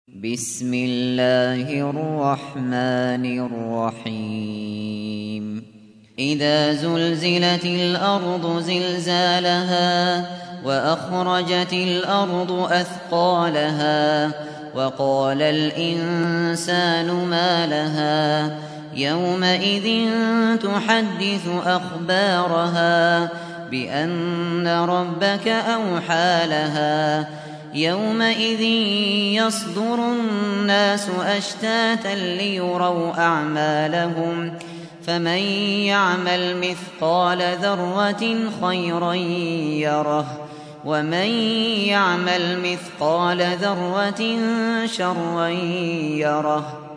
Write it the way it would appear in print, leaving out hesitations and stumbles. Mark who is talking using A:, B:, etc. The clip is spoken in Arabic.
A: بسم الله الرحمن الرحيم إذا زلزلت الأرض زلزالها وأخرجت الأرض أثقالها وقال الإنسان ما لها يومئذ تحدث أخبارها بأن ربك أوحى لها يومئذ يصدر الناس أشتاتا ليروا أعمالهم فمن يعمل مثقال ذرة خيرا يره ومن يعمل مثقال ذرة شرا يره